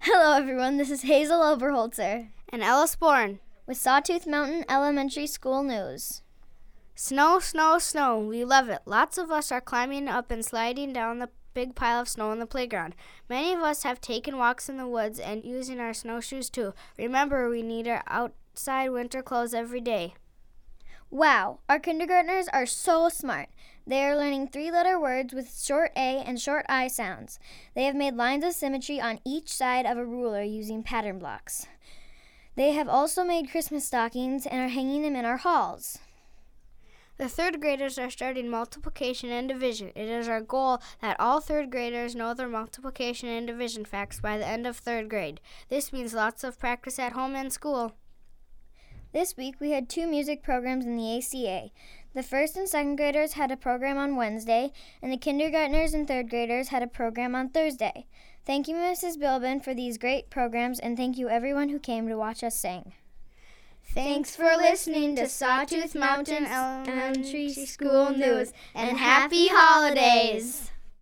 Hello, everyone. This is Hazel Oberholzer and Ellis Bourne with Sawtooth Mountain Elementary School News. Snow, snow, snow. We love it. Lots of us are climbing up and sliding down the big pile of snow in the playground. Many of us have taken walks in the woods and using our snowshoes too. Remember, we need our outside winter clothes every day. Wow, our kindergartners are so smart. They are learning 3-letter words with short A and short I sounds. They have made lines of symmetry on each side of a ruler using pattern blocks. They have also made Christmas stockings and are hanging them in our halls. The third graders are starting multiplication and division. It is our goal that all third graders know their multiplication and division facts by the end of third grade. This means lots of practice at home and school. This week we had 2 music programs in the ACA. The first and second graders had a program on Wednesday, and the kindergartners and third graders had a program on Thursday. Thank you, Mrs. Bilbin, for these great programs, and thank you everyone who came to watch us sing. Thanks for listening to Sawtooth Mountain Elementary School News, and happy holidays!